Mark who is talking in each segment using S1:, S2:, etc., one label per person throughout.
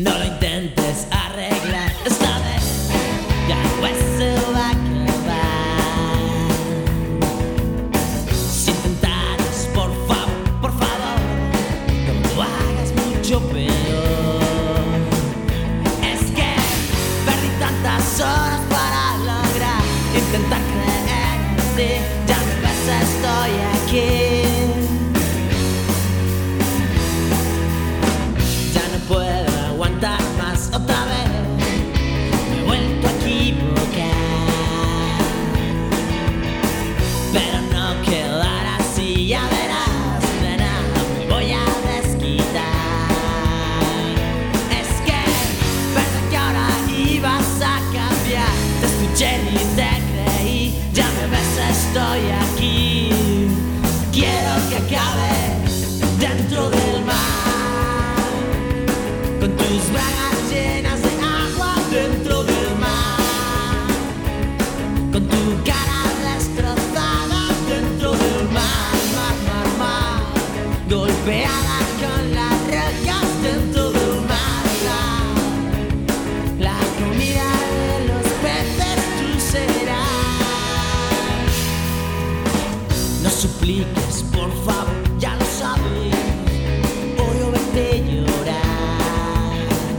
S1: No lo intentes arreglar, esta vez ya pues se va a acabar. Si intentaras, por favor, no lo hagas mucho peor. Es que perdí tantas horas para lograr intentar creer en ti. Ya me ves, estoy aquí. Ya no puedo aguantar más otra vez. Me he vuelto a equivocar, pero no quedará así, ya verás, nena, me voy a desquitar. Es que pensé que ahora ibas a cambiar. Te escuché y te creí. Ya me ves, estoy aquí. Quiero que acabe dentro del mar, con tus bragas llenas de agua dentro del mar, con tu cara destrozada dentro del mar, golpeada con las rocas dentro del mar. La comida de los peces tú serás. No supliques, por favor, ya lo sabes. Odio verte llorar.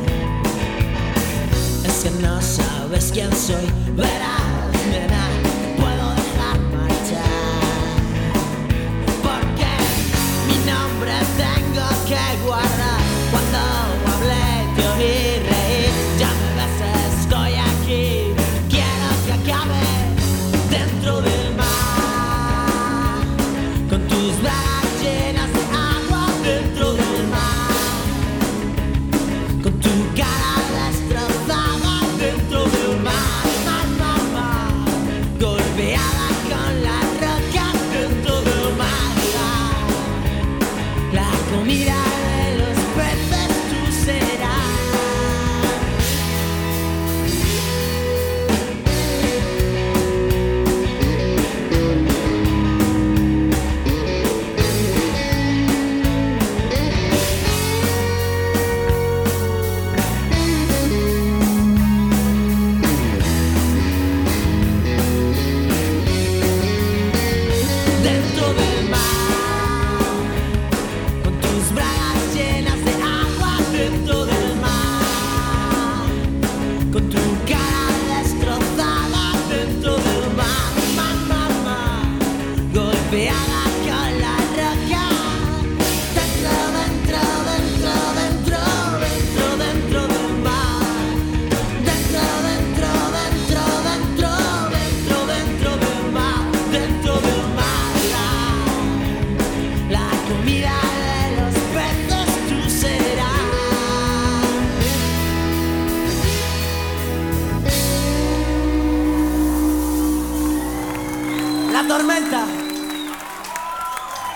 S1: Es que no sabes quién soy. Verás, nena, puedo dejar marchar, porque mi nombre tengo que guardar. Cuando hablé te oí reír. Ya me ves, estoy aquí. Quiero que acabe dentro del mar, con tus bragas llenas de agua dentro del mar, con tu cara destrozada dentro del mar, golpeada con la roca dentro del mar. La comida de los peces tú serás. Dentro del mar, con tus bragas llenas de agua dentro del mar, con tu cara destrozada dentro del mar, golpeada con la roca dentro del mar, dentro del mar, dentro del mar. La comida de los peces tú serás. La tormenta.